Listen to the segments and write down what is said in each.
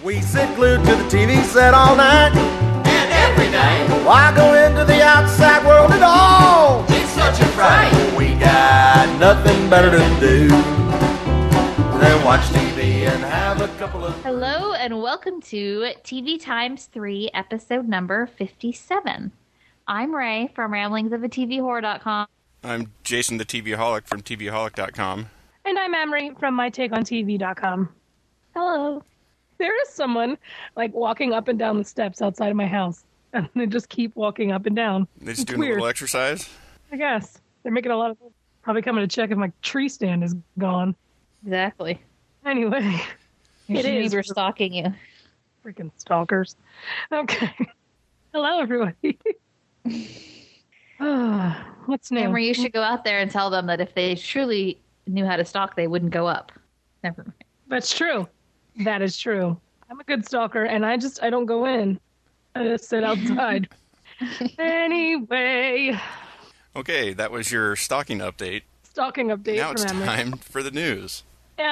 We sit glued to the TV set all night and every day. Why go into the outside world at all? It's such a fright. We got nothing better to do than watch TV and have a couple of... Hello and welcome to TV Times 3, episode number 57. I'm Ray from ramblingsofatvhorror.com. I'm Jason the TVaholic from TVaholic.com. And I'm Emery from MyTakeOnTV.com. Hello. There is someone, walking up and down the steps outside of my house. And they just keep walking up and down. They just It's doing weird. a little exercise? I guess. They're making a lot of... Probably coming to check if my tree stand is gone. Exactly. Anyway. Your neighbor stalking you. Freaking stalkers. Okay. Hello, everybody. What's new? Emery, you should go out there and tell them that if they truly knew how to stalk, they wouldn't go up. Never mind. That's true. That is true. I'm a good stalker, and I don't go in. I just sit outside. Anyway. Okay, that was your stalking update. Stalking update. Now it's from Emery. time for the news.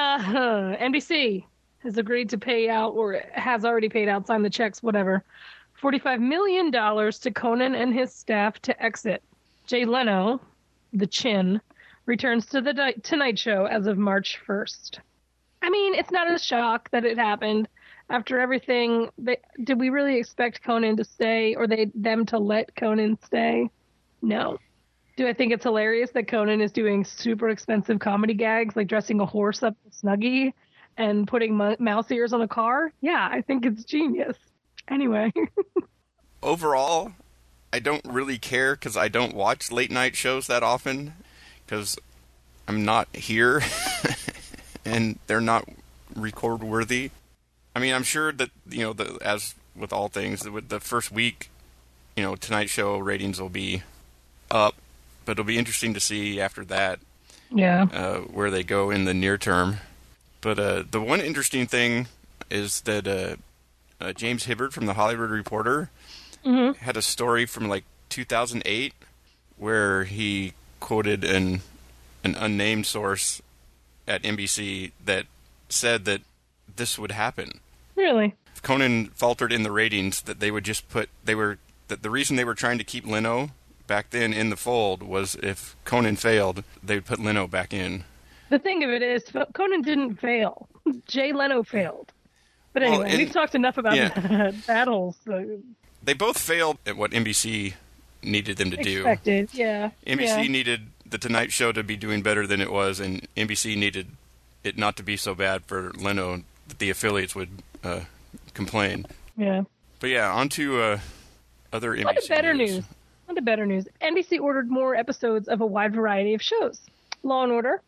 NBC has agreed to pay out, or has already paid out, signed the checks, whatever, $45 million to Conan and his staff to exit. Jay Leno, the Chin, returns to the Tonight Show as of March 1st. I mean, it's not a shock that it happened. After everything, did we really expect Conan to stay, or them to let Conan stay? No. Do I think it's hilarious that Conan is doing super expensive comedy gags, like dressing a horse up to Snuggie and putting mouse ears on a car? Yeah, I think it's genius. Anyway. Overall, I don't really care because I don't watch late night shows that often because I'm not here and they're not record worthy. I mean, I'm sure that, as with all things, with the first week, Tonight Show ratings will be up, but it'll be interesting to see after that where they go in the near term. But the one interesting thing is that James Hibbard from The Hollywood Reporter had a story from 2008 where he quoted an unnamed source at NBC that said that this would happen. Really? If Conan faltered in the ratings, that they would just that the reason they were trying to keep Leno back then in the fold was if Conan failed, they would put Leno back in. The thing of it is, Conan didn't fail. Jay Leno failed. But anyway, we've talked enough about that whole... They both failed at what NBC needed them to do. Expected, yeah. NBC needed The Tonight Show to be doing better than it was, and NBC needed it not to be so bad for Leno that the affiliates would complain. Yeah. But yeah, on to other NBC On to better news. On to better news. NBC ordered more episodes of a wide variety of shows. Law & Order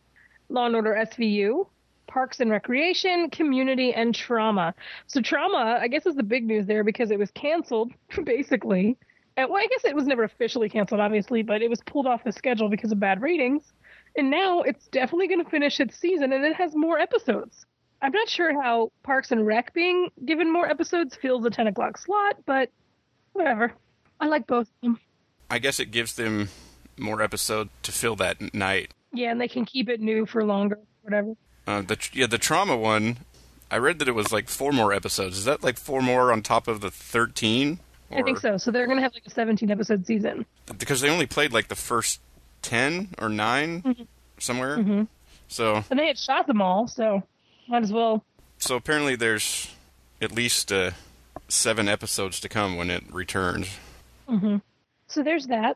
SVU, Parks and Recreation, Community, and Trauma. So Trauma, I guess, is the big news there because it was canceled, basically. And, well, I guess it was never officially canceled, obviously, but it was pulled off the schedule because of bad ratings. And now it's definitely going to finish its season, and it has more episodes. I'm not sure how Parks and Rec being given more episodes fills the 10 o'clock slot, but whatever. I like both of them. I guess it gives them more episodes to fill that night. Yeah, and they can keep it new for longer, whatever. The Trauma one, I read that it was 4 more episodes. Is that 4 more on top of the 13? I think so. So they're going to have a 17-episode season. Because they only played the first 10 or 9 somewhere. Mm-hmm. So. And they had shot them all, so might as well. So apparently there's at least 7 episodes to come when it returns. Mm-hmm. So there's that.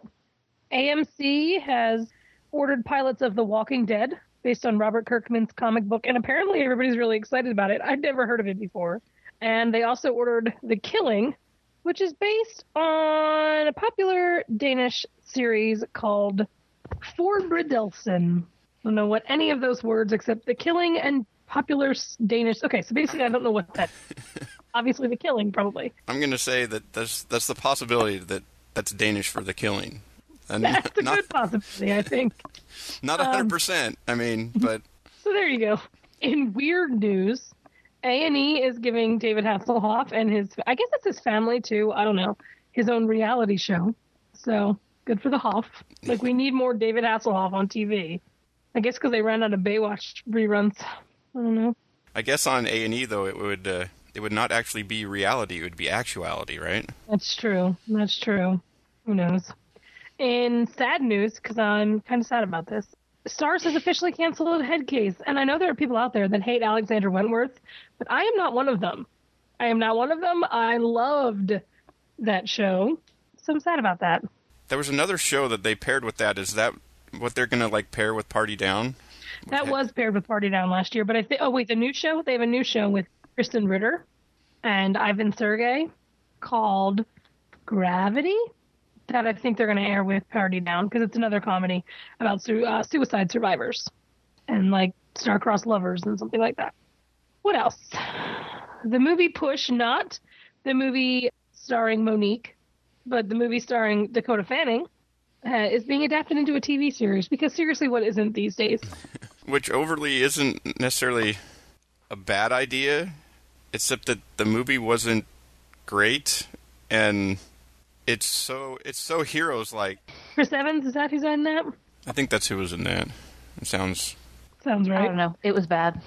AMC has ordered pilots of The Walking Dead based on Robert Kirkman's comic book, and apparently everybody's really excited about it. I'd never heard of it before. And they also ordered The Killing, which is based on a popular Danish series called Forbrydelsen. I don't know what any of those words except The Killing and popular Danish. Okay, so basically I don't know what that obviously The Killing, probably. I'm going to say that that's the possibility that's Danish for The Killing. And that's a good possibility, I think. Not 100%, but... So there you go. In weird news, A&E is giving David Hasselhoff and I guess it's his family too, I don't know, his own reality show. So, good for the Hoff. We need more David Hasselhoff on TV. I guess because they ran out of Baywatch reruns. I don't know. I guess on A&E, though, it would it would not actually be reality, it would be actuality, right? That's true. That's true. Who knows? In sad news, because I'm kind of sad about this, Starz has officially canceled Headcase. And I know there are people out there that hate Alexander Wentworth, but I am not one of them. I loved that show, so I'm sad about that. There was another show that they paired with that. Is that what they're going to, like, pair with Party Down? That was paired with Party Down last year, but I think, the new show? They have a new show with Kristen Ritter and Ivan Sergey called Gravity that I think they're going to air with Party Down, because it's another comedy about suicide survivors and, like, star-crossed lovers and something like that. What else? The movie Push, not the movie starring Monique, but the movie starring Dakota Fanning, is being adapted into a TV series, because seriously, what isn't these days? Which overly isn't necessarily a bad idea, except that the movie wasn't great, and it's so heroes-like. Chris Evans, is that who's in that? I think that's who was in that. It sounds right. I don't know. It was bad.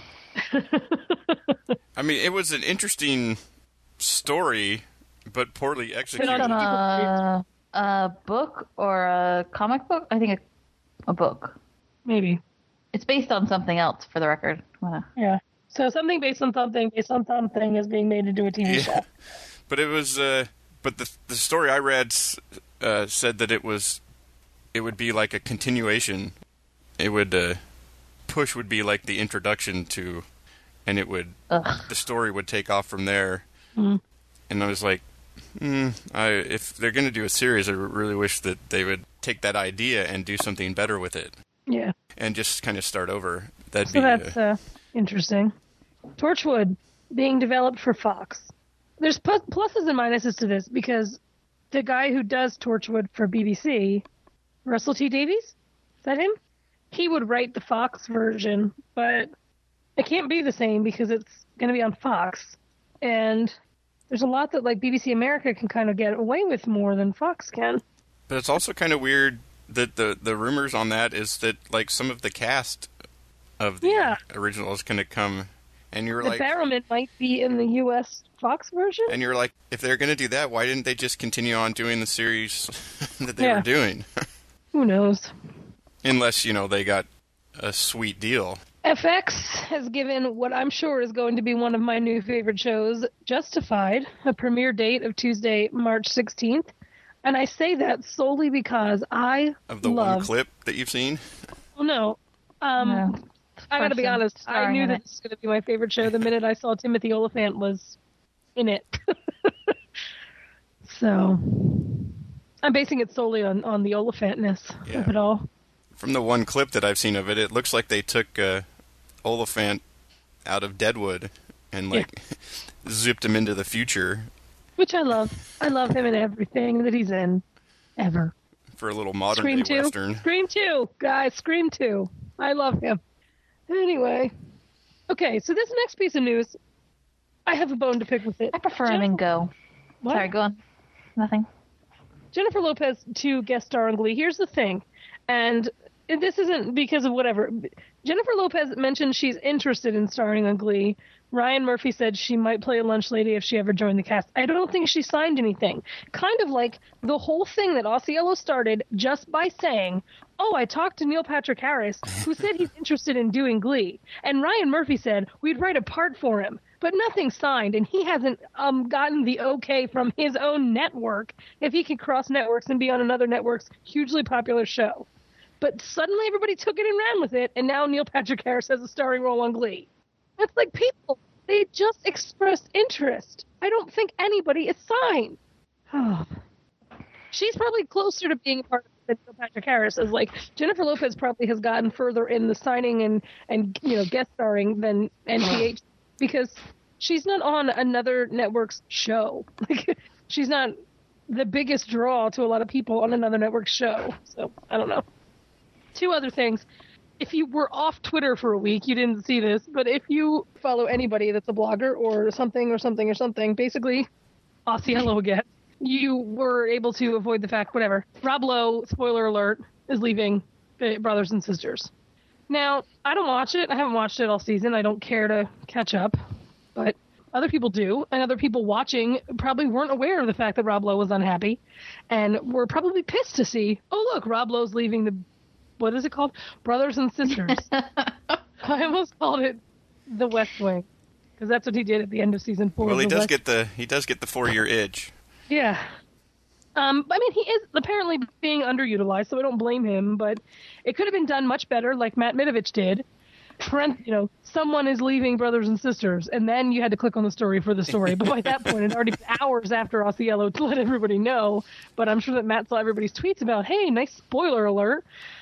I mean, it was an interesting story, but poorly executed. A book or a comic book? I think a book. Maybe. It's based on something else, for the record. Yeah. So something based on something is being made into a TV show. But it was. But the story I read said that it would be like a continuation. It would Push would be like the introduction to, and the story would take off from there. Mm. And I was like, if they're going to do a series, I really wish that they would take that idea and do something better with it. Yeah. And just kind of start over. That's interesting. Torchwood being developed for Fox. There's pluses and minuses to this, because the guy who does Torchwood for BBC, Russell T Davies, is that him? He would write the Fox version, but it can't be the same because it's going to be on Fox. And there's a lot that, like, BBC America can kind of get away with more than Fox can. But it's also kind of weird that the rumors on that is that, like, some of the cast of the original is going to come, and you're like... The Barrowman might be in the U.S. Fox version? And you're like, if they're going to do that, why didn't they just continue on doing the series that they were doing? Who knows? Unless, they got a sweet deal. FX has given what I'm sure is going to be one of my new favorite shows, Justified, a premiere date of Tuesday, March 16th. And I say that solely because I Of the one clip that you've seen? Well, no. I got to be honest. I knew that this was going to be my favorite show the minute I saw Timothy Olyphant was in it. So I'm basing it solely on the Oliphantness of it all. From the one clip that I've seen of it, it looks like they took Oliphant out of Deadwood and zipped him into the future. Which I love. I love him in everything that he's in, ever. For a little modern day Western. Scream 2, guys, Scream 2. I love him. Anyway. Okay, so this next piece of news, I have a bone to pick with it. I prefer him in Go. What? Sorry, go on. Nothing. Jennifer Lopez to guest star on Glee. Here's the thing, and this isn't because of whatever. Jennifer Lopez mentioned she's interested in starring on Glee. Ryan Murphy said she might play a lunch lady if she ever joined the cast. I don't think she signed anything. Kind of like the whole thing that Osceola started just by saying, oh, I talked to Neil Patrick Harris, who said he's interested in doing Glee. And Ryan Murphy said we'd write a part for him. But nothing signed, and he hasn't gotten the okay from his own network if he can cross networks and be on another network's hugely popular show. But suddenly everybody took it and ran with it, and now Neil Patrick Harris has a starring role on Glee. That's like people. They just expressed interest. I don't think anybody is signed. She's probably closer to being a part of it than Neil Patrick Harris. As like Jennifer Lopez probably has gotten further in the signing and guest starring than NPH because she's not on another network's show. Like she's not the biggest draw to a lot of people on another network's show. So I don't know. Two other things. If you were off Twitter for a week, you didn't see this, but if you follow anybody that's a blogger or something, basically, Osceola again, you were able to avoid the fact, whatever. Rob Lowe, spoiler alert, is leaving Brothers and Sisters. Now, I don't watch it. I haven't watched it all season. I don't care to catch up. But other people do, and other people watching probably weren't aware of the fact that Rob Lowe was unhappy, and were probably pissed to see, oh look, Rob Lowe's leaving the, what is it called? Brothers and Sisters. I almost called it The West Wing, because that's what he did at the end of season 4. Well, he does get the 4-year itch. Yeah. I mean, he is apparently being underutilized, so I don't blame him, but it could have been done much better, like Matt Mitovich did. Someone is leaving Brothers and Sisters, and then you had to click on the story for the story. But by that point, it had already been hours after Osceola to let everybody know. But I'm sure that Matt saw everybody's tweets about, hey, nice spoiler alert.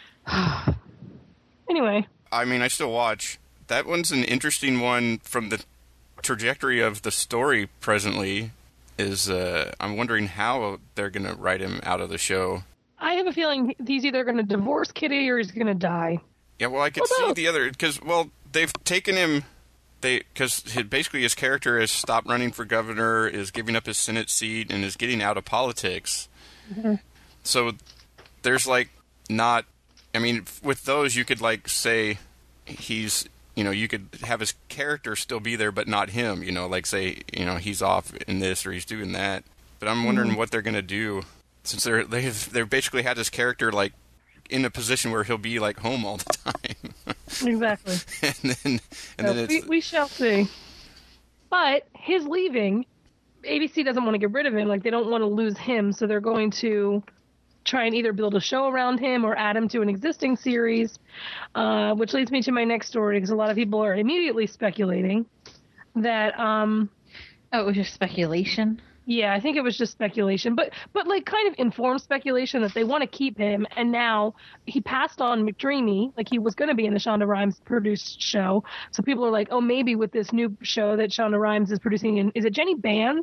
Anyway. I mean, I still watch. That one's an interesting one from the trajectory of the story presently. I'm wondering how they're going to write him out of the show. I have a feeling he's either going to divorce Kitty or he's going to die. Yeah, well, I could see the other, because, well, they've taken him, because basically his character has stopped running for governor, is giving up his Senate seat, and is getting out of politics. Mm-hmm. So there's, like, not, I mean, with those, you could, like, say he's, you could have his character still be there, but not him, like, say, he's off in this or he's doing that. But I'm wondering what they're going to do, since they've basically had his character, like, in a position where he'll be like home all the time. Exactly. and then we shall see. But his leaving, ABC doesn't want to get rid of him. Like, they don't want to lose him, so they're going to try and either build a show around him or add him to an existing series, which leads me to my next story, because a lot of people are immediately speculating that it was just speculation. Yeah, I think it was just speculation, but like kind of informed speculation that they want to keep him, and now he passed on McDreamy, like he was going to be in the Shonda Rhimes produced show. So people are like, oh, maybe with this new show that Shonda Rhimes is producing, is it Jenny Bans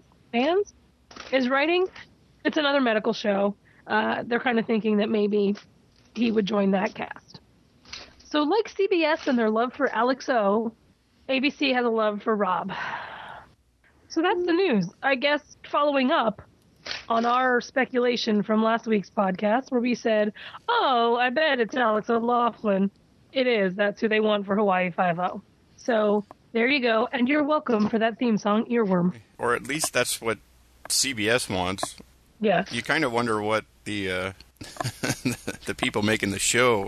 is writing? It's another medical show. They're kind of thinking that maybe he would join that cast. So like CBS and their love for Alex O, ABC has a love for Rob. So that's the news. I guess following up on our speculation from last week's podcast where we said, oh, I bet it's Alex O'Loughlin. It is. That's who they want for Hawaii Five-0. So there you go. And you're welcome for that theme song, Earworm. Or at least that's what CBS wants. Yeah. You kind of wonder what the the people making the show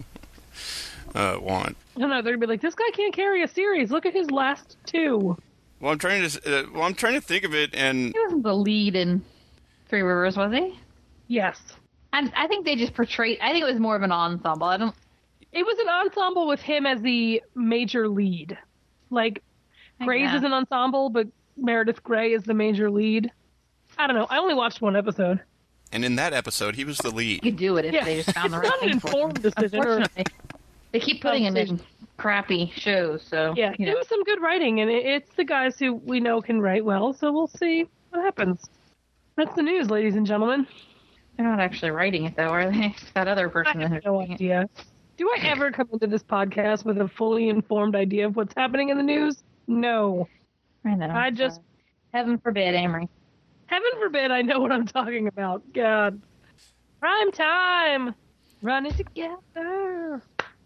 want. No, they're going to be like, this guy can't carry a series. Look at his last 2. Well, I'm trying to think of it, and he wasn't the lead in Three Rivers, was he? Yes. And I think they just portrayed. I think it was more of an ensemble. It was an ensemble with him as the major lead. Like, Grey's is an ensemble, but Meredith Grey is the major lead. I don't know. I only watched one episode. And in that episode, he was the lead. You could do it if they just found the right thing for him. Unfortunately, they keep putting him in crappy shows, so yeah, it was some good writing, and it's the guys who we know can write well, so we'll see what happens. That's the news, ladies and gentlemen. They're not actually writing it, though, are they? It's that other person. I have no idea. Do I ever come into this podcast with a fully informed idea of what's happening in the news? No. I know. Heaven forbid, Amory. Heaven forbid I know what I'm talking about. God. Prime time! Running together!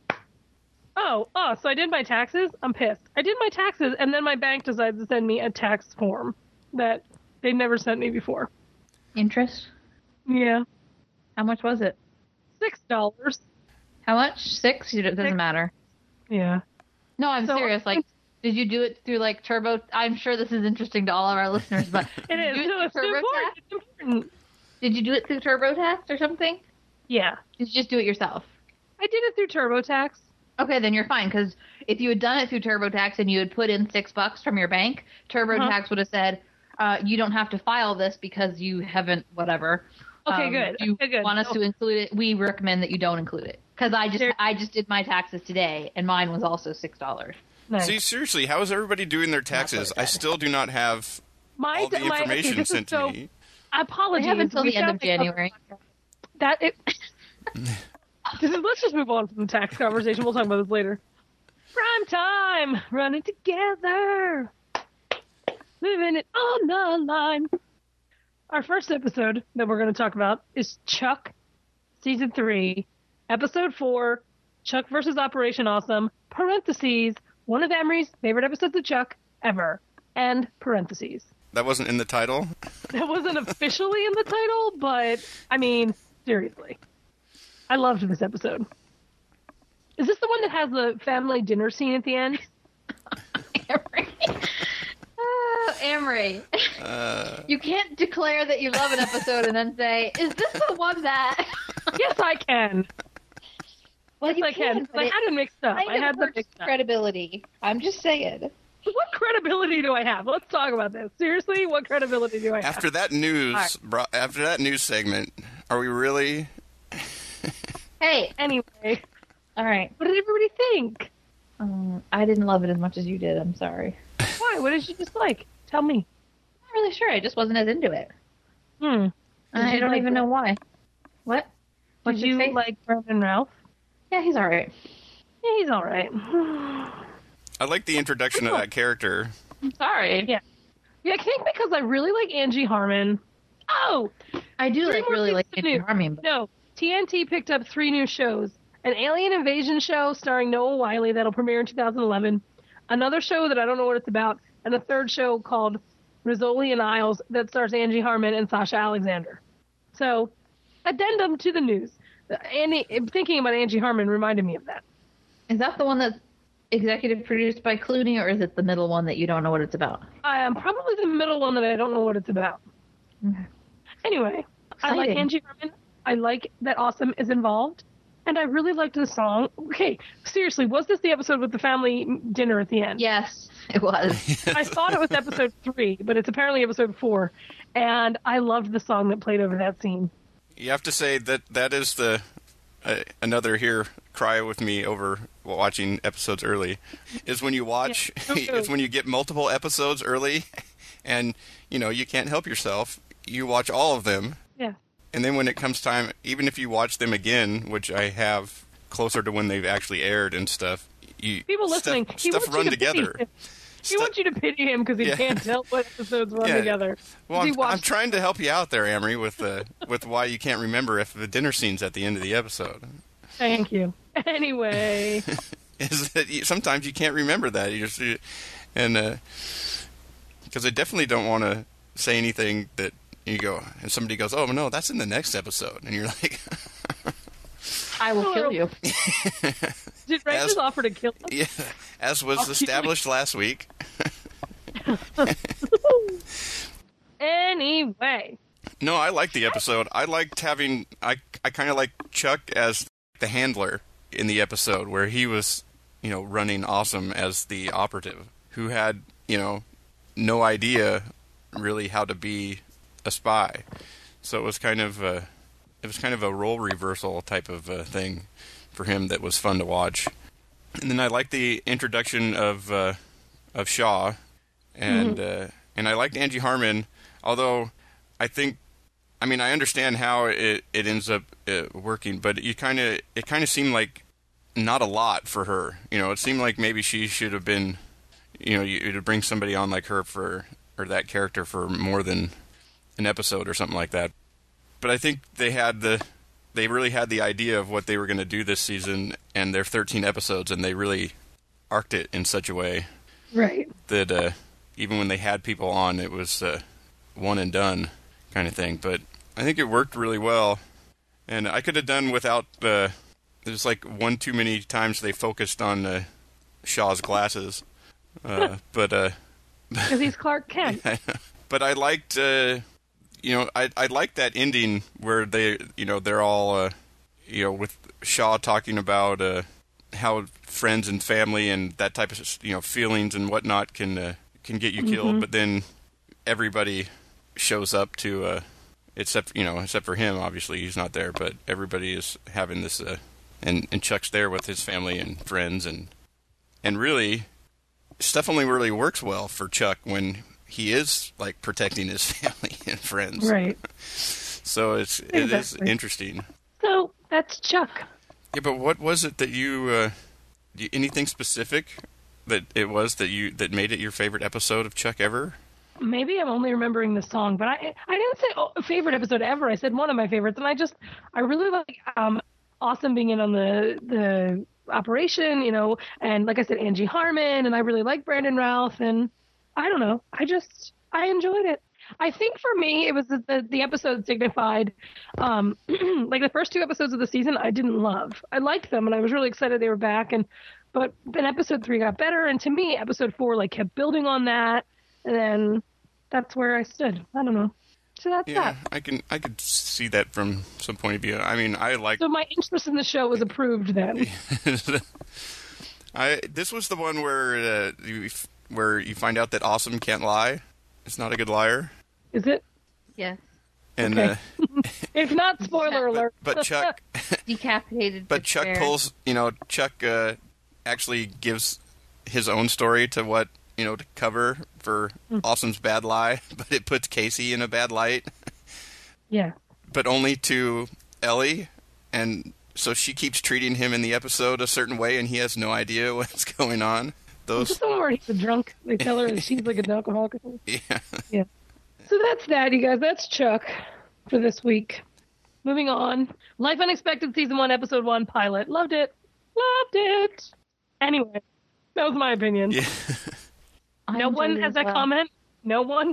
Oh, so I did my taxes? I'm pissed. I did my taxes, and then my bank decided to send me a tax form that they'd never sent me before. Interest? Yeah. How much was it? $6. How much? 6? It doesn't matter. Yeah. No, I'm serious. Like, did you do it through, like, Turbo? I'm sure this is interesting to all of our listeners, but it is. It's important. Did you do it through TurboTax or something? Yeah. Did you just do it yourself? I did it through TurboTax. Okay, then you're fine, because if you had done it through TurboTax and you had put in $6 from your bank, TurboTax would have said, you don't have to file this because you haven't whatever. Okay, good. You want us to include it? We recommend that you don't include it. Because I just did my taxes today, and mine was also $6. Nice. See, seriously, how is everybody doing their taxes? I still do not have all the information sent to me. Apologies. They have until the end of January. Let's just move on from the tax conversation. We'll talk about this later. Prime time! Running together! Living it on the line. Our first episode that we're going to talk about is Chuck, Season 3, Episode 4, Chuck versus Operation Awesome, parentheses, one of Emery's favorite episodes of Chuck ever. and parentheses. That wasn't in the title? That wasn't officially in the title, but, I mean, seriously. I loved this episode. Is this the one that has the family dinner scene at the end? Emery. Oh, Emery. You can't declare that you love an episode and then say, is this the one that... Yes, I can. Well, Yes, I can. I had it mixed up. I had the mixed up. credibility. I'm just saying. What credibility do I have? Let's talk about this. Seriously, what credibility do I have? After that news, after that news segment, are we really... Hey, Anyway, all right. what did everybody think? I didn't love it as much as you did. I'm sorry. Why? What did you dislike? Tell me. I'm not really sure. I just wasn't as into it. Did I you don't like even know why. What? Did What'd you say? like Brandon Routh? Yeah, he's all right. Yeah, he's all right. I like the introduction of that character. I'm sorry. Yeah. Yeah, I think because I really like Angie Harmon. Oh! I do Three more really things like to Andy do. Harmon. But No, TNT picked up 3 new shows. An alien invasion show starring Noah Wiley that'll premiere in 2011. Another show that I don't know what it's about. And a third show called Rizzoli and Isles that stars Angie Harmon and Sasha Alexander. So, addendum to the news. Thinking about Angie Harmon reminded me of that. is that the one that's executive produced by Clooney, or is it the middle one that you don't know what it's about? Probably the middle one that I don't know what it's about. Okay. Anyway, I like Exciting. Angie Harmon. I like that Awesome is involved. And I really liked the song. Okay, seriously, was this the episode with the family dinner at the end? Yes, it was. I thought it was episode 3, but it's apparently episode 4. And I loved the song that played over that scene. You have to say that is the another here cry with me over watching episodes early is when you watch is when you get multiple episodes early and you can't help yourself. You watch all of them. Yeah. And then when it comes time, even if you watch them again, which I have closer to when they've actually aired and stuff, People listening, he stuff wants run you to pity together. him. He wants you to pity him because he Yeah. can't tell what episodes run Yeah. together. Well, He I'm watched- trying to help you out there, Amory, with why you can't remember if the dinner scene's at the end of the episode. Thank you. Anyway, Is that sometimes you can't remember that, because I definitely don't want to say anything that you go and somebody goes, "Oh no, that's in the next episode," and you're like, I will kill you. did Ray just offer to kill us? "Yeah," as was established last week. Anyway, No, I liked the episode. I liked having I kind of like Chuck as the handler in the episode where he was, running Awesome as the operative who had, no idea really how to be a spy. So it was kind of a role reversal type of thing for him that was fun to watch. And then I liked the introduction of Shaw, and I liked Angie Harmon, although I understand how it ends up working, but it kind of seemed like not a lot for her. It seemed like maybe she should have been, to bring somebody on like her or that character for more than an episode or something like that. But I think they really had the idea of what they were going to do this season, and their 13 episodes, and they really arced it in such a way right. that even when they had people on, it was one and done kind of thing. But I think it worked really well, and I could have done without there's like one too many times they focused on Shaw's glasses, but Because he's Clark Kent. but I liked I liked that ending where they're all with Shaw talking about how friends and family and that type of feelings and whatnot can get you killed, but then everybody shows up to except for him, obviously he's not there, but everybody is having this and Chuck's there with his family and friends, and really stuff only really works well for Chuck when he is like protecting his family and friends. Right. So it is interesting. So that's Chuck. Yeah, but what was it that you anything specific that it was that made it your favorite episode of Chuck ever? Maybe I'm only remembering the song, but I didn't say favorite episode ever. I said one of my favorites, and I really like Awesome being in on the operation, and like I said, Angie Harmon, and I really like Brandon Routh, and I don't know. I enjoyed it. I think for me, it was the episode signified, like the first 2 episodes of the season, I didn't love. I liked them, and I was really excited they were back. But then episode 3 got better, and to me, episode 4 like kept building on that, and then that's where I stood. I don't know. So that's that. I could see that from some point of view. I mean, I like. So my interest in the show was approved then. This was the one where you find out that Awesome can't lie. It's not a good liar. Is it? Yes. And okay. If not, spoiler alert. But Chuck decapitated. But Chuck bear. pulls. Chuck actually gives his own story to to cover for Awesome's bad lie, but it puts Casey in a bad light. Yeah. But only to Ellie, and so she keeps treating him in the episode a certain way, and he has no idea what's going on. Is this the one where he's a drunk? They tell her that she's like an alcoholic or something? Yeah. Yeah. So that's that, you guys. That's Chuck for this week. Moving on. Life Unexpected Season 1, Episode 1, Pilot. Loved it. Loved it. Anyway, that was my opinion. Yeah. No one has a comment? No one?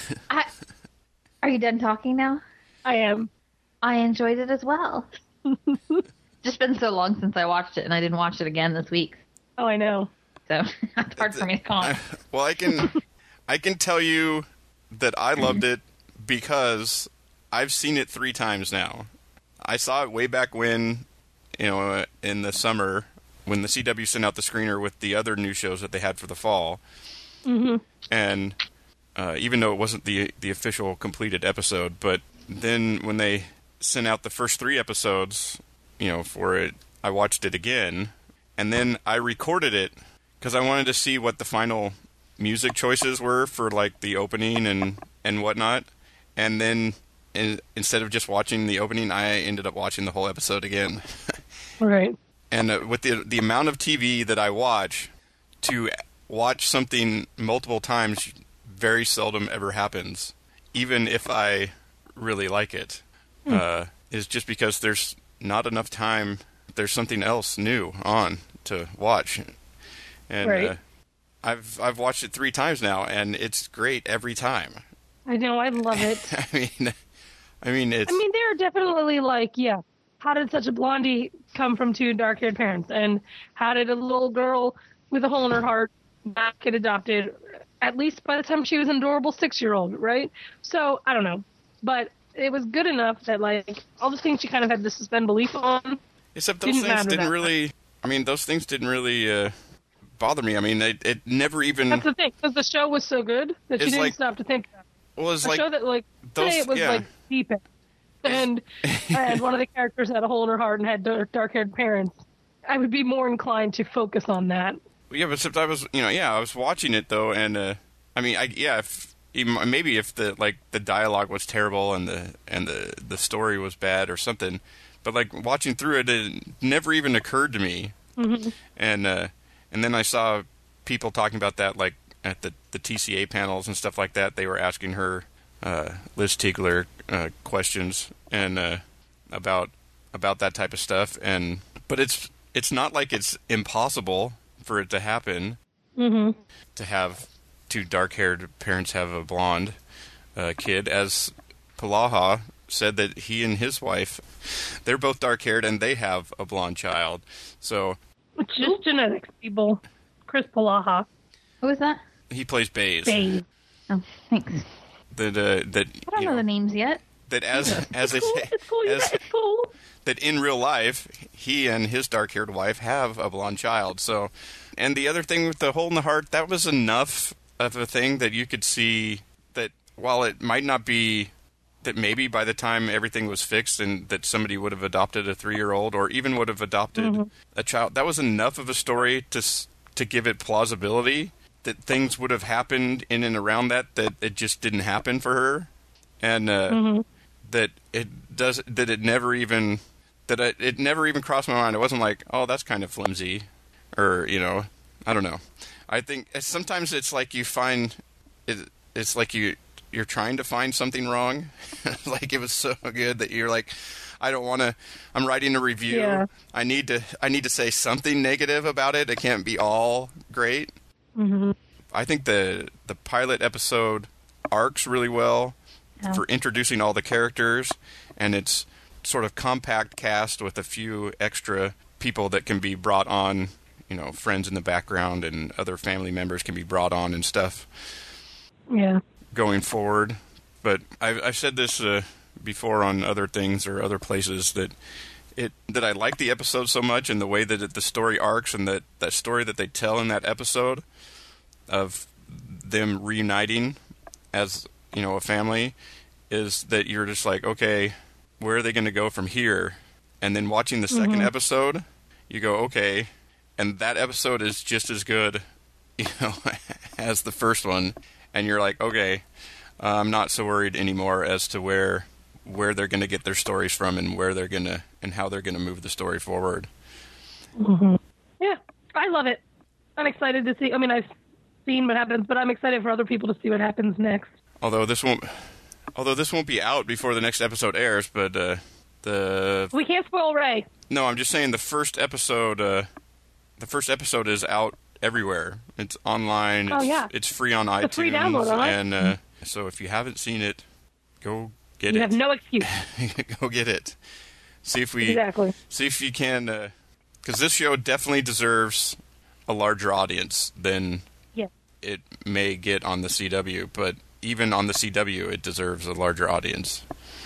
Are you done talking now? I am. I enjoyed it as well. Just been so long since I watched it, and I didn't watch it again this week. Oh, I know. So it's hard for me to comment. Well, I can tell you that I loved it because I've seen it 3 times now. I saw it way back when, in the summer, when the CW sent out the screener with the other new shows that they had for the fall. Mm-hmm. And even though it wasn't the official completed episode, but then when they sent out the first 3 episodes, for it, I watched it again, and then I recorded it because I wanted to see what the final music choices were for like the opening and whatnot. And then instead of just watching the opening, I ended up watching the whole episode again. Right. And with the amount of TV that I watch, to watch something multiple times very seldom ever happens, even if I really like it, is just because there's not enough time. There's something else new on to watch. And right. I've watched it 3 times now, and it's great every time. I know, I love it. I mean, there are definitely how did such a blondie come from 2 dark-haired parents, and how did a little girl with a hole in her heart not get adopted, at least by the time she was an adorable 6-year-old, right? So I don't know, but it was good enough that all the things she kind of had to suspend belief on. Except those things didn't really. I mean, those things didn't really bother me. I mean, it never even. That's the thing, because the show was so good that she didn't stop to think about it. Well, it's a show that today it was deep, and one of the characters had a hole in her heart and had dark-haired parents. I would be more inclined to focus on that. Yeah, but except I was, I was watching it though, and maybe if the dialogue was terrible and the story was bad or something, but watching through it, it never even occurred to me. Mm-hmm. And then I saw people talking about that at the TCA panels and stuff like that. They were asking her Liz Tiegler questions and about that type of stuff, but it's not like it's impossible for it to happen. Mm-hmm. To have 2 dark-haired parents have a blonde kid, as Palaha said that he and his wife, they're both dark-haired and they have a blonde child. So it's just genetics, people. Chris Palaha. Who is that? He plays Baze. Baze. Oh, thanks. I don't know the names yet. That It's cool. That in real life, he and his dark-haired wife have a blonde child. So, and the other thing with the hole in the heart, that was enough of a thing that you could see that while it might not be that maybe by the time everything was fixed and that somebody would have adopted a 3-year-old or even would have adopted a child, that was enough of a story to give it plausibility that things would have happened in and around that it just didn't happen for her, and that it never even crossed my mind. It wasn't like, oh, that's kind of flimsy, or I don't know. I think sometimes it's like you find it's like you're trying to find something wrong. Like it was so good that you're like, I don't want to. I'm writing a review. Yeah. I need to say something negative about it. It can't be all great. Mm-hmm. I think the pilot episode arcs really well for introducing all the characters, and it's sort of compact cast with a few extra people that can be brought on, friends in the background and other family members can be brought on and stuff. Yeah. Going forward. But I've said this before on other things or other places that I like the episode so much, and the way that the story arcs and that story that they tell in that episode of them reuniting as, a family, is that you're just like, okay, where are they going to go from here? And then watching the second episode, you go, okay, and that episode is just as good, as the first one, and you're like, okay, I'm not so worried anymore as to where they're going to get their stories from and where they're going to and how they're going to move the story forward. Mm-hmm. Yeah, I love it. I'm excited to see. I mean, I've seen what happens, but I'm excited for other people to see what happens next. Although this won't be out before the next episode airs, but we can't spoil Ray. No, I'm just saying the first episode is out everywhere. It's online. It's free on iTunes. It's a free download, right? And so if you haven't seen it, go get it. You have no excuse. Go get it. See if you can, because this show definitely deserves a larger audience than it may get on the CW. But even on the CW, it deserves a larger audience.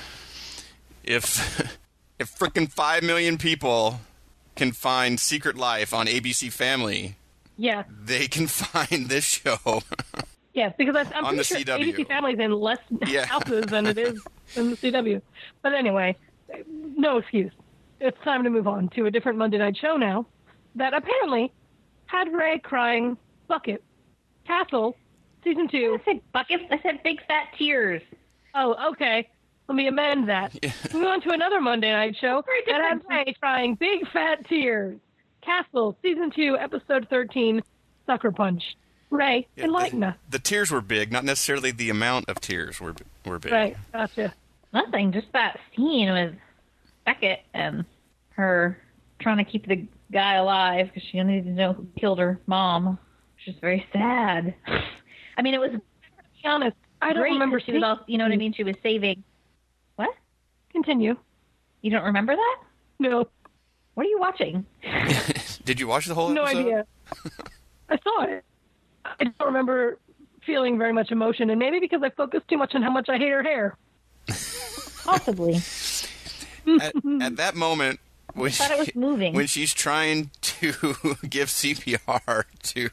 If frickin' 5 million people can find Secret Life on ABC Family, they can find this show. Yes, because I'm on pretty the sure CW. ABC Family's in less houses than it is in the CW. But anyway, no excuse. It's time to move on to a different Monday night show now that apparently had Ray crying bucket. Castle, season 2. I said buckets. I said big fat tears. Oh, okay. Let me amend that. Move on to another Monday night show that had Ray crying big fat tears. Castle, season 2, episode 13, Sucker Punch. Ray, enlighten us. The tears were big, not necessarily the amount of tears were big. Right, gotcha. Nothing, just that scene with Beckett and her trying to keep the guy alive because she needed to know who killed her mom. Which is very sad. I mean, it was, to be honest, I don't remember. She was all, you know what I mean? She was saving. What? Continue. You don't remember that? No. What are you watching? Did you watch the whole episode? No idea. I saw it. I don't remember feeling very much emotion, and maybe because I focused too much on how much I hate her hair. Possibly. At that moment, I thought it was moving. When she's trying to give CPR to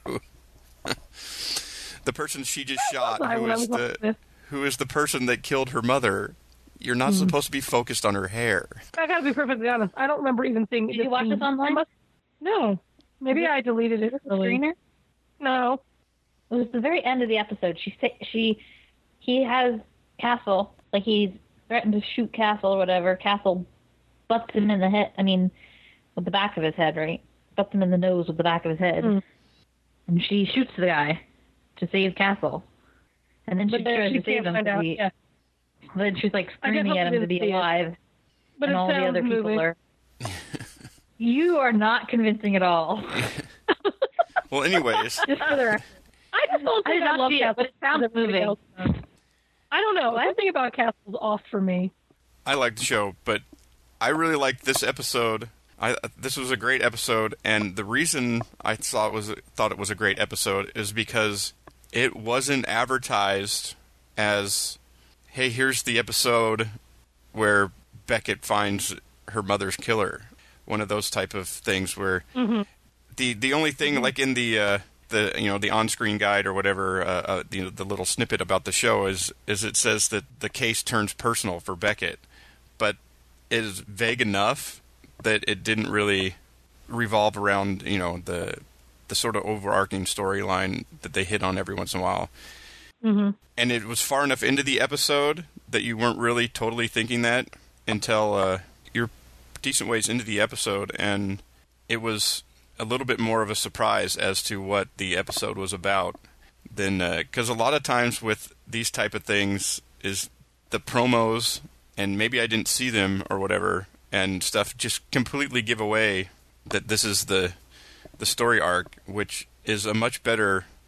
the person she just shot, who is the person that killed her mother, you're not supposed to be focused on her hair. I gotta be perfectly honest. I don't remember even seeing. Did you watch this online? No. Maybe I deleted it. Screener? No. It was the very end of the episode. He has Castle, like he's threatened to shoot Castle or whatever. Castle butts him in the head. I mean, with the back of his head, right? Butts him in the nose with the back of his head. And she shoots the guy to save Castle. And then she tries to save him. Then she's like screaming at him to be alive. But and all the other people are. You are not convincing at all. Well, anyways. Just for the record. I just don't think I love Castle, but it sounds moving. I don't know. Something about Castle's off for me. I like the show, but I really liked this episode. This was a great episode, and the reason I thought it was a great episode is because it wasn't advertised as, hey, here's the episode where Beckett finds her mother's killer. One of those type of things where the only thing, like in the on-screen guide or whatever, the little snippet about the show is it says that the case turns personal for Beckett, but it is vague enough that it didn't really revolve around the sort of overarching storyline that they hit on every once in a while. And it was far enough into the episode that you weren't really totally thinking that until you're decent ways into the episode, and it was a little bit more of a surprise as to what the episode was about than because a lot of times with these type of things is the promos, and maybe I didn't see them or whatever, and stuff just completely give away that this is the story arc, which is a much better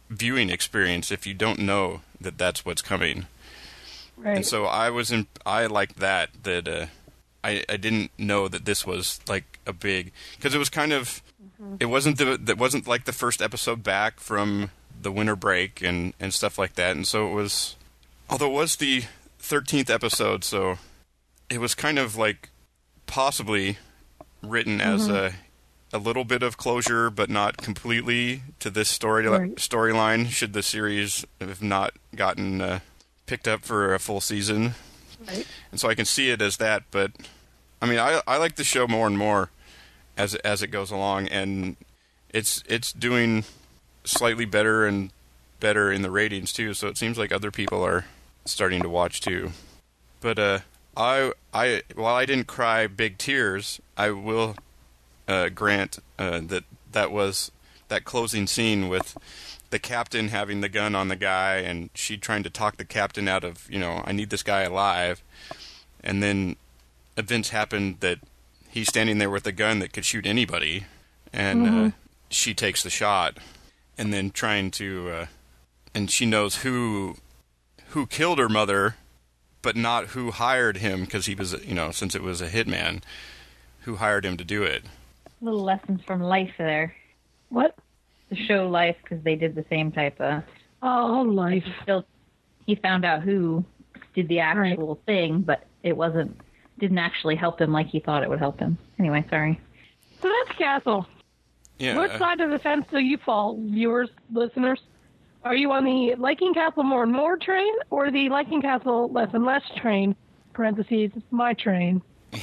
viewing experience if you don't know that that's what's coming. Right. And so I liked that I didn't know that this was like a big, because it was kind of, it wasn't like the first episode back from the winter break and stuff like that. And so it was, although it was the 13th episode, so it was kind of like possibly written as a little bit of closure, but not completely to this storyline, should the series have not gotten picked up for a full season. Right. And so I can see it as that, but I mean, I like the show more and more as it goes along, and it's doing slightly better and better in the ratings too, so it seems like other people are starting to watch too. But while I didn't cry big tears, I will grant that was that closing scene with the captain having the gun on the guy and she trying to talk the captain out of, I need this guy alive. And then events happened that he's standing there with a gun that could shoot anybody, and she takes the shot, and then trying to, and she knows who killed her mother, but not who hired him, because he was, since it was a hitman, who hired him to do it. Little lessons from Life there. What? The show Life, because they did the same type of... Oh, Life. He found out who did the actual thing, but it didn't actually help him like he thought it would help him. Anyway, sorry. So that's Castle. Yeah. Which side of the fence do you fall, viewers, listeners? Are you on the liking Castle more and more train, or the liking Castle less and less train? Parentheses, my train.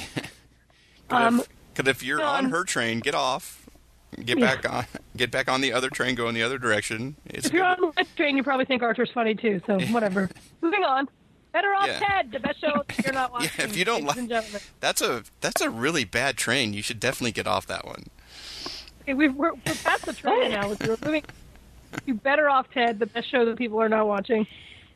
Because if you're on her train, get off. Get back on the other train, go in the other direction. If you're on the left train, you probably think Archer's funny too, so whatever. Moving on. Better Off Ted, the best show you're not watching. Yeah, if you don't like, that's a really bad train. You should definitely get off that one. Okay, we're past the train now. We're moving. You Better Off Ted, the best show that people are not watching.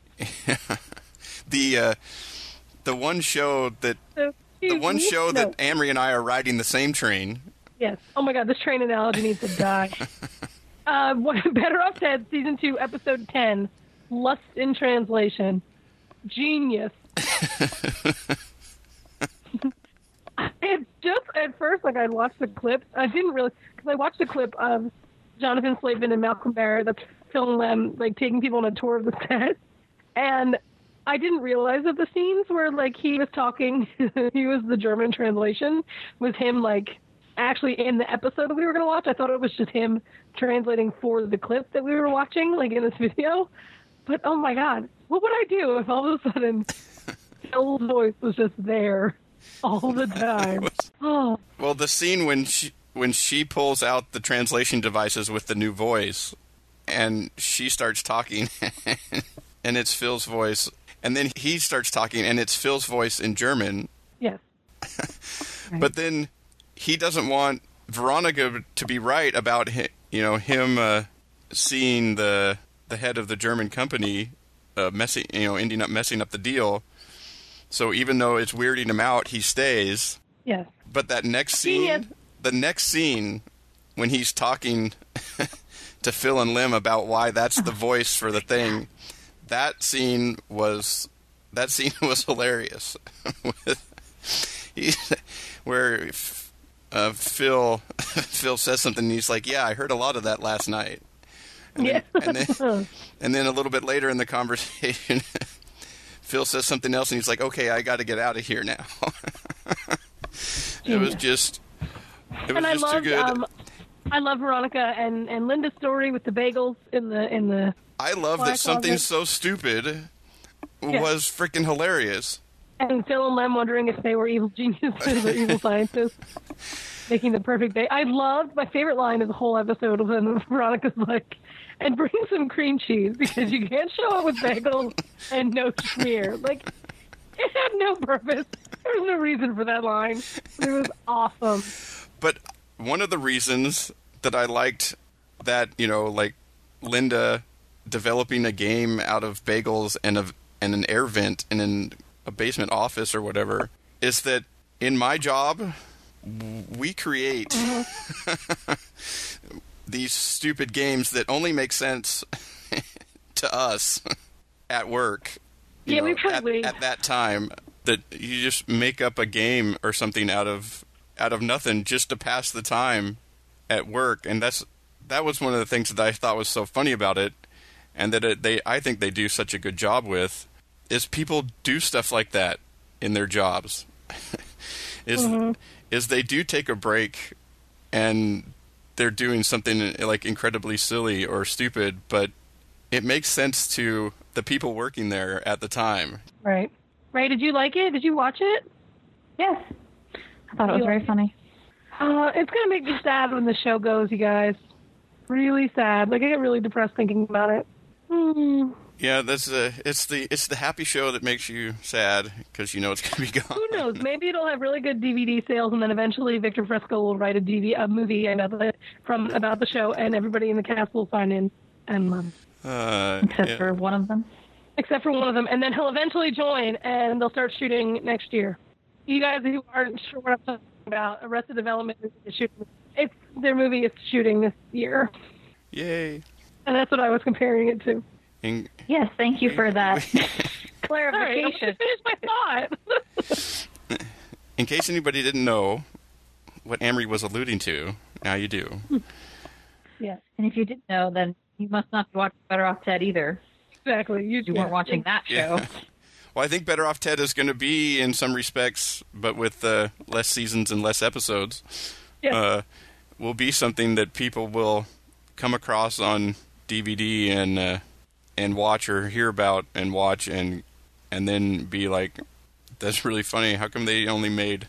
The one show that that Amory and I are riding the same train. Yes. Oh my God, this train analogy needs to die. Better Off Ted, season 2, episode 10, Lust in Translation. Genius. At first, I'd watched the clip. I didn't really, because I watched the clip of Jonathan Slavin and Malcolm Barrett that's filming them, taking people on a tour of the set. And I didn't realize that the scenes where, he was talking, he was the German translation, was him, actually in the episode that we were going to watch. I thought it was just him translating for the clip that we were watching, in this video. But, oh my God, what would I do if all of a sudden Phil's voice was just there all the time? Oh. Well, the scene when she pulls out the translation devices with the new voice, and she starts talking, and it's Phil's voice, and then he starts talking, and it's Phil's voice in German. Yes. But then he doesn't want Veronica to be right about him seeing the head of the German company ending up messing up the deal. So even though it's weirding him out, he stays. Yes. But that next scene, when he's talking to Phil and Lim about why that's the voice for the thing, that scene was hilarious. Where Phil says something, and he's like, "Yeah, I heard a lot of that last night." And then a little bit later in the conversation, Phil says something else, and he's like, "Okay, I got to get out of here now." It was just too good. I love Veronica and Linda's story with the bagels in the. I love that something so stupid was freaking hilarious. And Phil and Lem wondering if they were evil geniuses or evil scientists, making the perfect day. My favorite line of the whole episode was when Veronica's like, "And bring some cream cheese, because you can't show it with bagels and no schmear." It had no purpose. There was no reason for that line. It was awesome. But one of the reasons that I liked that, Linda developing a game out of bagels and an air vent and in a basement office or whatever, is that in my job, we create these stupid games that only make sense to us at work. Yeah, we probably at that time, that you just make up a game or something out of nothing just to pass the time at work, and that was one of the things that I thought was so funny about it, and that I think they do such a good job with, is people do stuff like that in their jobs. is they do take a break and they're doing something like incredibly silly or stupid, but it makes sense to the people working there at the time. Right. Ray, did you like it? Did you watch it? Yes. I thought it was very funny. It's going to make me sad when the show goes, you guys. Really sad. Like, I get really depressed thinking about it. Yeah, it's the happy show that makes you sad because you know it's going to be gone. Who knows? Maybe it'll have really good DVD sales, and then eventually Victor Fresco will write a movie about the show, and everybody in the cast will sign in and love it. Except for one of them. Except for one of them, and then he'll eventually join, and they'll start shooting next year. You guys who aren't sure what I'm talking about, Arrested Development is shooting. Their movie is shooting this year. Yay! And that's what I was comparing it to. Yes, thank you for that clarification. Sorry, I finished my thought. In case anybody didn't know what Amory was alluding to, now you do. Yeah. And if you didn't know, then you must not be watching Better Off Ted either. Exactly. You weren't watching that show. Yeah. Well, I think Better Off Ted is going to be, in some respects, but with less seasons and less episodes, will be something that people will come across on DVD and watch or hear about and watch and then be like, that's really funny. How come they only made,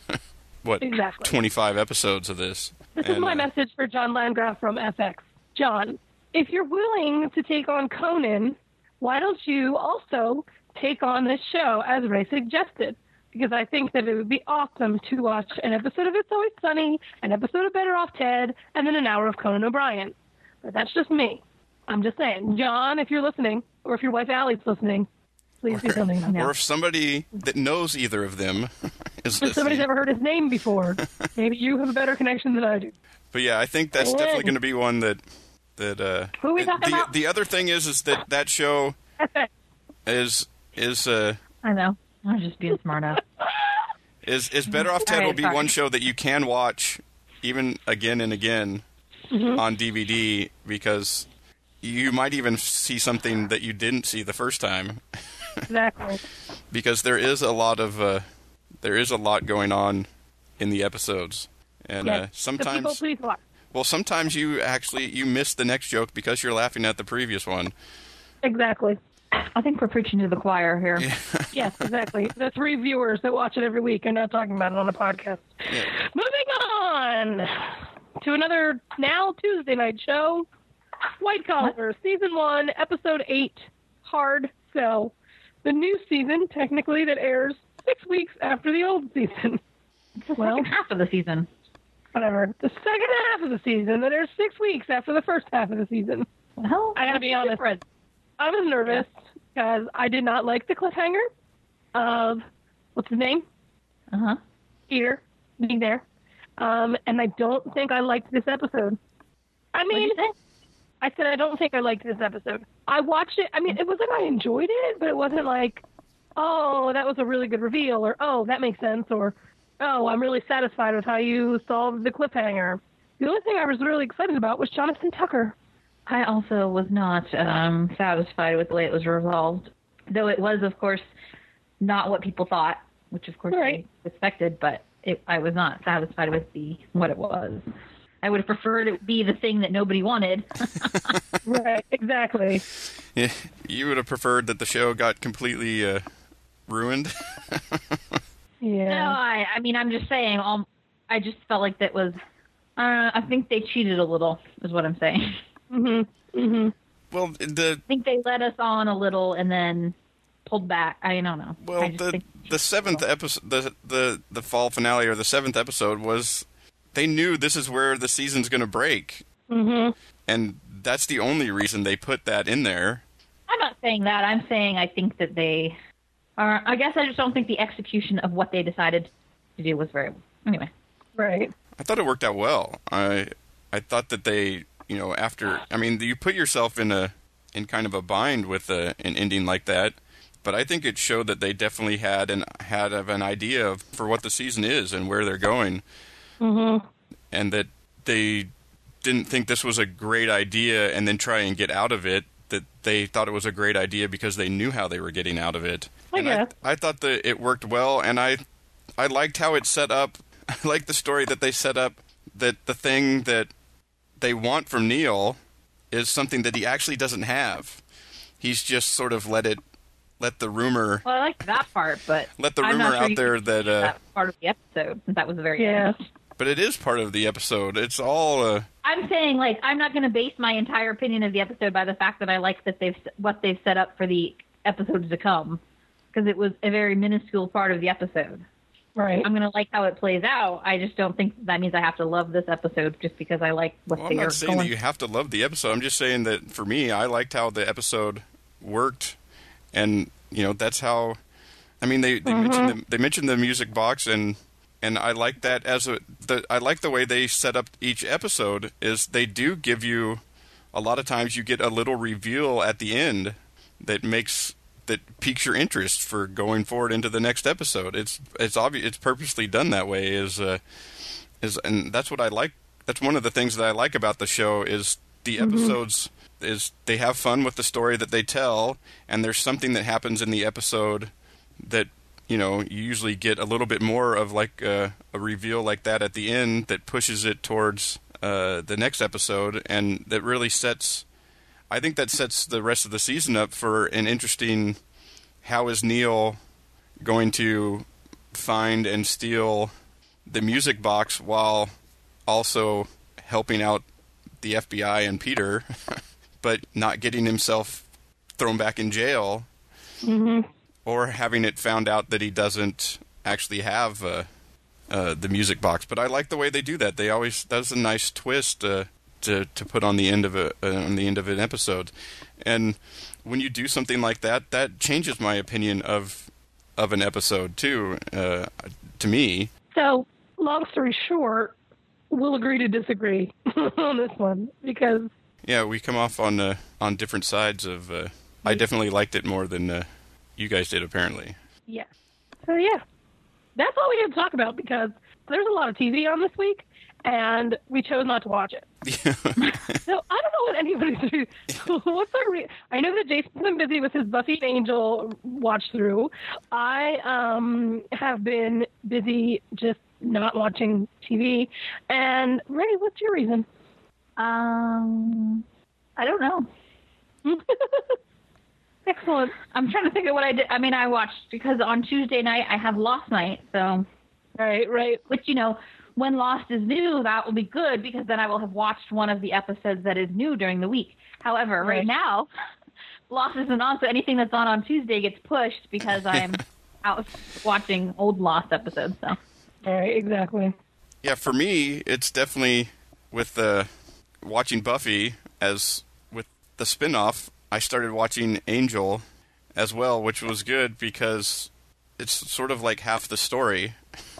25 episodes of this? This is my message for John Landgraf from FX. John, if you're willing to take on Conan, why don't you also take on this show, as Ray suggested? Because I think that it would be awesome to watch an episode of It's Always Sunny, an episode of Better Off Ted, and then an hour of Conan O'Brien. But that's just me. I'm just saying. John, if you're listening, or if your wife Allie's listening, please do something. Or if somebody that knows either of them is listening. If somebody's ever heard his name before, maybe you have a better connection than I do. But yeah, I think that's definitely going to be one that Who are we talking about? The other thing is that show is I know. I was just being smart ass. Is Better Off Ted will be one show that you can watch even again and again on DVD, because you might even see something that you didn't see the first time. Exactly. Because there is a lot going on in the episodes, and sometimes so people, please watch. Well, sometimes you miss the next joke because you're laughing at the previous one. Exactly. I think we're preaching to the choir here. Yeah. Yes, exactly. The 3 viewers that watch it every week are not talking about it on a podcast. Yeah. Moving on to another now Tuesday night show, White Collar, Season 1, Episode 8, Hard Sell. The new season, technically, that airs 6 weeks after the old season. It's the second half of the season. Whatever. The second half of the season that airs 6 weeks after the first half of the season. Well, I gotta be honest. I was nervous because I did not like the cliffhanger of, what's his name? Peter being there. And I don't think I liked this episode. I mean, I said I don't think I liked this episode. I watched it. I mean, it wasn't I enjoyed it, but it wasn't like, oh, that was a really good reveal, or oh, that makes sense, or oh, I'm really satisfied with how you solved the cliffhanger. The only thing I was really excited about was Jonathan Tucker. I also was not satisfied with the way it was resolved, though it was, of course, not what people thought, which, of course, I expected, but I was not satisfied with what it was. I would have preferred it be the thing that nobody wanted. Right, exactly. Yeah, you would have preferred that the show got completely ruined? Yeah. No, I mean, I'm just saying, I just felt like that was, I think they cheated a little, is what I'm saying. Well, I think they led us on a little and then pulled back. I don't know. Well, the seventh episode, the fall finale, or the 7th episode, was, they knew this is where the season's going to break. And that's the only reason they put that in there. I'm not saying that. I'm saying I think that they are, I guess I just don't think the execution of what they decided to do was very, anyway. Right. I thought it worked out well. I thought that they, after, I mean, you put yourself in kind of a bind with an ending like that. But I think it showed that they definitely had an idea for what the season is and where they're going, and that they didn't think this was a great idea and then try and get out of it. That they thought it was a great idea because they knew how they were getting out of it. I thought that it worked well, and I liked how it set up. I liked the story that they set up. That the thing that they want from Neil is something that he actually doesn't have. He's just sort of let the rumor. Well, I like that part, but let the I'm rumor not sure out there that that's part of the episode. Since that was the very end. But it is part of the episode. It's all. I'm saying, like, I'm not going to base my entire opinion of the episode by the fact that I like that what they've set up for the episodes to come, because it was a very minuscule part of the episode. Right. I'm going to like how it plays out. I just don't think that means I have to love this episode just because I like what they are going. I'm not saying that you have to love the episode. I'm just saying that for me, I liked how the episode worked. And that's how. I mean, they mentioned the music box, and I like that I like the way they set up each episode. Is they do give you a lot of times you get a little reveal at the end that piques your interest for going forward into the next episode. It's obvious. It's purposely done that way. And that's what I like. That's one of the things that I like about the show is the episodes. Is they have fun with the story that they tell, and there's something that happens in the episode that you usually get a little bit more of, like a reveal like that at the end that pushes it towards the next episode, and that really sets. I think that sets the rest of the season up for an interesting. How is Neil going to find and steal the music box while also helping out the FBI and Peter? But not getting himself thrown back in jail, or having it found out that he doesn't actually have the music box. But I like the way they do that. That's a nice twist to put on the end of an episode. And when you do something like that, that changes my opinion of an episode too. To me. So, long story short, we'll agree to disagree on this one because. Yeah, we come off on different sides of. I definitely liked it more than you guys did, apparently. Yeah. So yeah, that's all we had to talk about because there's a lot of TV on this week, and we chose not to watch it. So I don't know what anybody's. What's our? I know that Jason's been busy with his Buffy and Angel watch through. I have been busy just not watching TV. And Ray, what's your reason? I don't know. Excellent. I'm trying to think of what I did. I mean, I watched because on Tuesday night I have Lost night, so. Right. Which, when Lost is new, that will be good because then I will have watched one of the episodes that is new during the week. However, right now, Lost isn't on, so anything that's on Tuesday gets pushed because I'm out watching old Lost episodes. So. All right, exactly. Yeah, for me, it's definitely with watching Buffy as with the spinoff. I started watching Angel as well, which was good because it's sort of like half the story.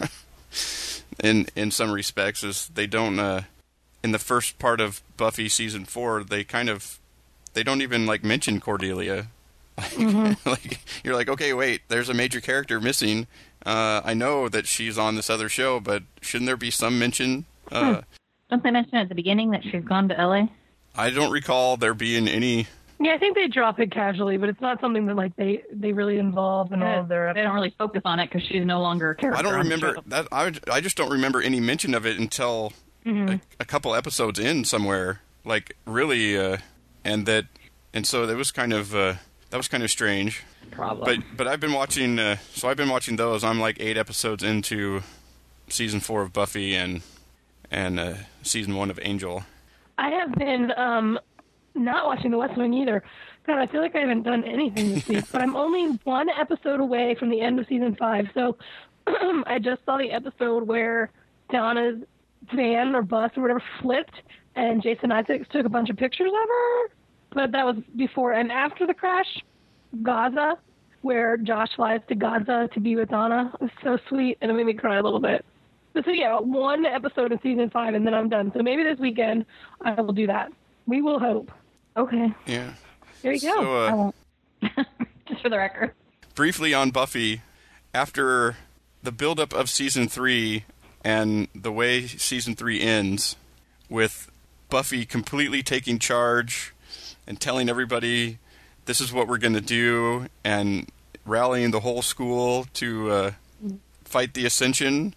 in some respects, is they don't in the first part of Buffy season 4 they don't even like mention Cordelia. Like you're like, okay, wait, there's a major character missing. I know that she's on this other show, but shouldn't there be some mention? Don't they mention at the beginning that she's gone to LA? I don't recall there being any. Yeah, I think they drop it casually, but it's not something that like they really involve in all of their. They don't really focus on it because she's no longer a character. I don't remember that. I just don't remember any mention of it until a couple episodes in somewhere. Like really, and so it was kind of that was kind of strange. Problem. But I've been watching. So I've been watching those. I'm like 8 episodes into season 4 of Buffy and season 1 of Angel. I have been not watching The West Wing either. God, I feel like I haven't done anything this week, but I'm only 1 episode away from the end of season 5. So I just saw the episode where Donna's van or bus or whatever flipped, and Jason Isaacs took a bunch of pictures of her. But that was before and after the crash. Gaza, where Josh flies to Gaza to be with Donna. It was so sweet, and it made me cry a little bit. So yeah, 1 episode in season 5, and then I'm done. So maybe this weekend I will do that. We will hope. Okay. Yeah. There you go. So, I won't. Just for the record. briefly on Buffy, after the buildup of season 3 and the way season 3 ends, with Buffy completely taking charge and telling everybody this is what we're going to do, and rallying the whole school to fight the Ascension,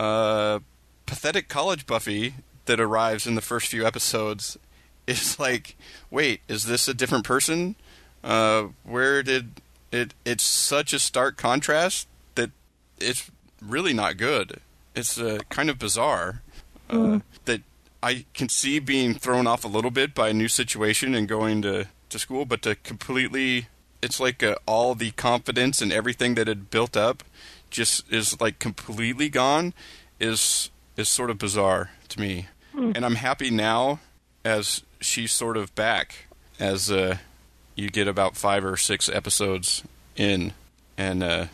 pathetic college Buffy that arrives in the first few episodes is like, wait, is this a different person? Where did it? It's such a stark contrast that it's really not good. It's kind of bizarre that I can see being thrown off a little bit by a new situation and going to school, but to completely, it's like all the confidence and everything that had built up just is like completely gone, is sort of bizarre to me. And I'm happy now as she's sort of back, as you get about 5 or 6 episodes in, and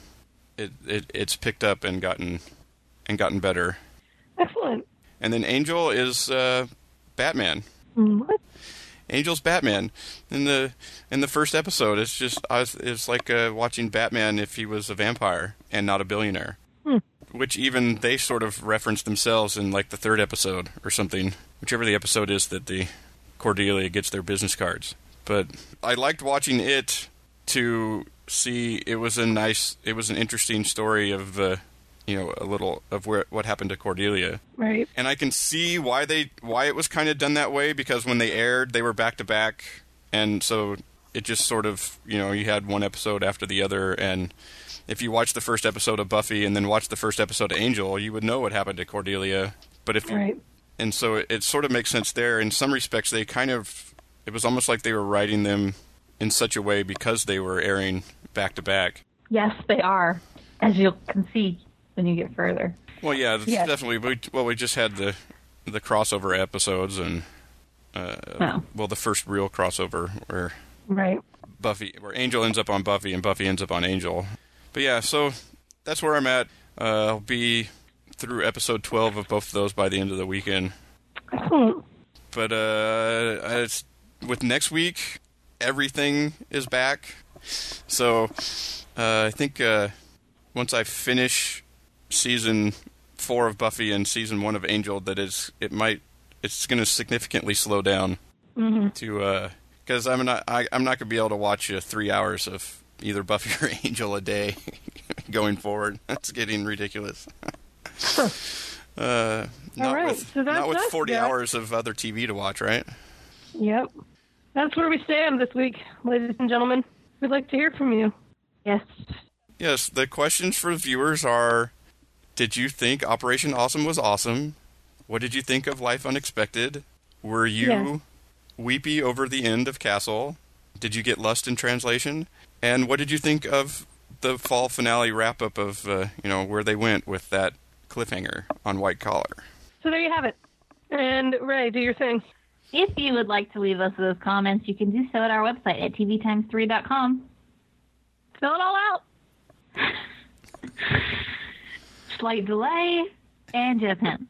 it's picked up and gotten better. Excellent. And then Angel is Batman. What? Angel's Batman in the first episode. It's like watching Batman if he was a vampire and not a billionaire. Which even they sort of reference themselves in like the 3rd episode or something, whichever the episode is that the Cordelia gets their business cards. But I liked watching it to see. It was an interesting story of a little of what happened to Cordelia. Right. And I can see why it was kind of done that way, because when they aired, they were back to back, and so it just sort of, you had one episode after the other, and if you watch the first episode of Buffy and then watch the first episode of Angel, you would know what happened to Cordelia. But if right. And so it sort of makes sense there. In some respects, it was almost like they were writing them in such a way because they were airing back to back. Yes, they are, as you can see when you get further. Well, yeah, Yes. definitely. We just had the crossover episodes, and the first real crossover where Right. where Angel ends up on Buffy and Buffy ends up on Angel. But yeah, so that's where I'm at. I'll be through episode 12 of both of those by the end of the weekend. Excellent. But with next week, everything is back. So I think once I finish season 4 of Buffy and season 1 of Angel, it's going to significantly slow down to because I'm not going to be able to watch 3 hours of either Buffy or Angel a day going forward. That's getting ridiculous. Not with 40 hours of other TV to watch, right? Yep. That's where we stand this week, ladies and gentlemen. We'd like to hear from you. Yes. Yes, the questions for viewers are: did you think Operation Awesome was awesome? What did you think of Life Unexpected? Were you weepy over the end of Castle? Did you get lost in translation? And what did you think of the fall finale wrap-up of, where they went with that cliffhanger on White Collar? So there you have it. And Ray, do your thing. If you would like to leave us those comments, you can do so at our website at tvtimes3.com. Fill it all out. Slight delay and just him.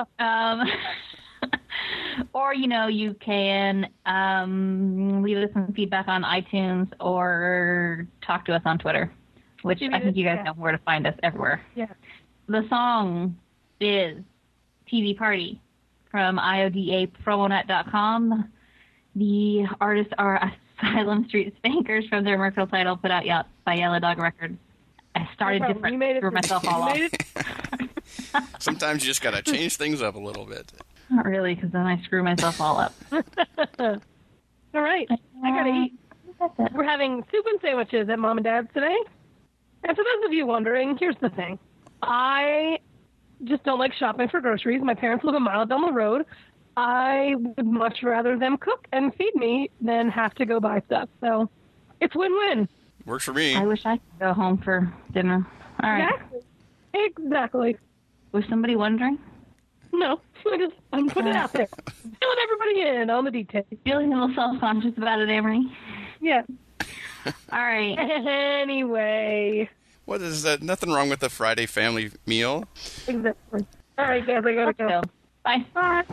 Or, you can leave us some feedback on iTunes or talk to us on Twitter, which I think you guys know where to find us everywhere. Yeah. The song is TV Party from IODApromonet.com. The artists are Asylum Street Spankers from their Mercantile title put out by Yellow Dog Records. I started different, threw myself all off. Sometimes you just got to change things up a little bit. Not really, because then I screw myself all up. All right. I got to eat. We're having soup and sandwiches at Mom and Dad's today. And for those of you wondering, here's the thing. I just don't like shopping for groceries. My parents live a mile down the road. I would much rather them cook and feed me than have to go buy stuff. So it's win-win. Works for me. I wish I could go home for dinner. All right. Exactly. Was somebody wondering? No. I'm putting it out there. Filling everybody in on the details. Feeling a little self-conscious about it, Amory? Yeah. All right. Anyway. What is that? Nothing wrong with the Friday family meal. Exactly. All right, guys, I gotta go. Bye. Bye.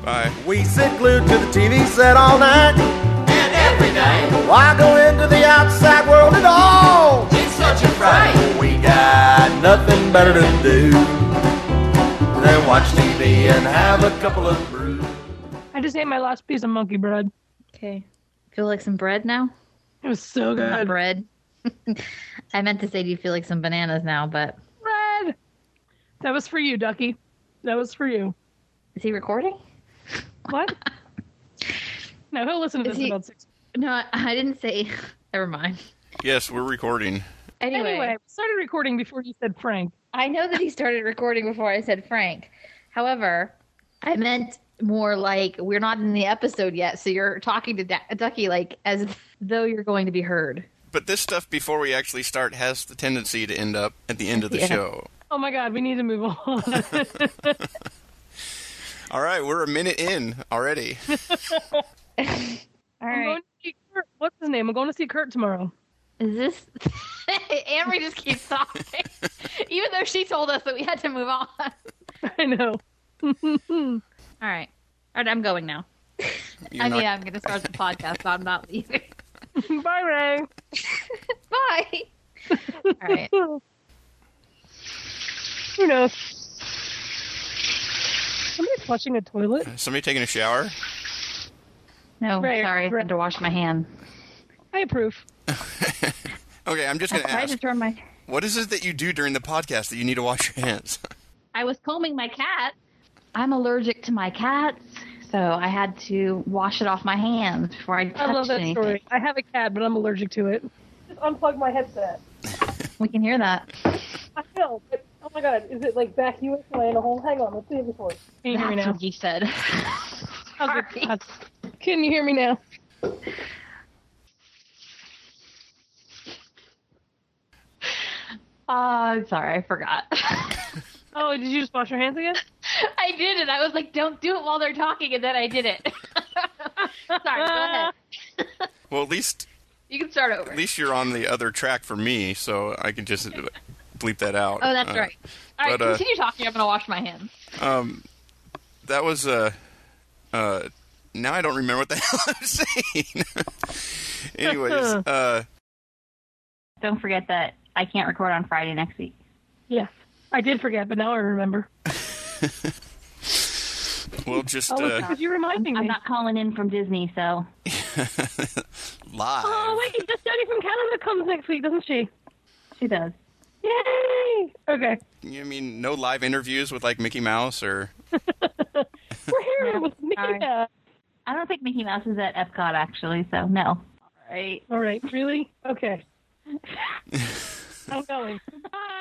Bye. We sit glued to the TV set all night. And every day, Why go into the outside world at all? it's such a fright. We got nothing better to do than watch TV and have a couple of brews. I just ate my last piece of monkey bread. Okay. Feel like some bread now? It was so Not good. bread. I meant to say, do you feel like some bananas now? But Bread. That was for you, Ducky. That was for you. is he recording? What? No, he'll listen to Is this in he- about 6. No, I didn't say. Never mind. Yes, we're recording. Anyway, Anyway, we started recording before you said Frank. I know that he started recording before I said Frank. However, I meant more like we're not in the episode yet, so you're talking to Ducky like as though you're going to be heard. But this stuff before we actually start has the tendency to end up at the end of the Yeah. show. Oh my God, we need to move on. All right, we're a minute in already. All I'm right. going to see Kurt. What's his name? I'm going to see Kurt tomorrow. Is this? Amory just keeps talking, even though she told us that we had to move on. I know. All right, I'm going now. You're I not- mean, I'm going to start the podcast, but I'm not leaving. Bye, Ray. Bye. All right. Who knows? Somebody flushing a toilet? Somebody taking a shower? No, Right, sorry, I right. had to wash my hand. I approve. Okay, I'm just I going to tried to ask. turn my. What is it that you do during the podcast that you need to wash your hands? I was combing my cat. I'm allergic to my cats, so I had to wash it off my hands before I touched I love that anything. story. I have a cat, but I'm allergic to it. Just unplug my headset. We can hear that. I know, but oh my God, is it like vacuous away in a hole? Hang on, let's see it before. Can you hear me That's now? what you said. Oh, good Sorry. God. Can you hear me now? I'm sorry, I forgot. Oh, did you just wash your hands again? I did it. I was like, don't do it while they're talking, and then I did it. Sorry, go ahead. Well, at least You can start over. you're on the other track for me, so I can just bleep that out. Oh, that's right. All right, but, continue talking. I'm going to wash my hands. That was now I don't remember what the hell I was saying. Anyways, Don't forget that I can't record on Friday next week. Yes. I did forget, but now I remember. we'll just Oh, it's because you're reminding I'm me. not calling in from Disney, so live. Oh, wait, Destiny from Canada comes next week, doesn't she? she does. Yay! Okay. You mean no live interviews with like Mickey Mouse or? We're here with Mickey sorry. Mouse. I don't think Mickey Mouse is at Epcot, actually, so no. All right. All right, really? Okay. I'm going. Bye.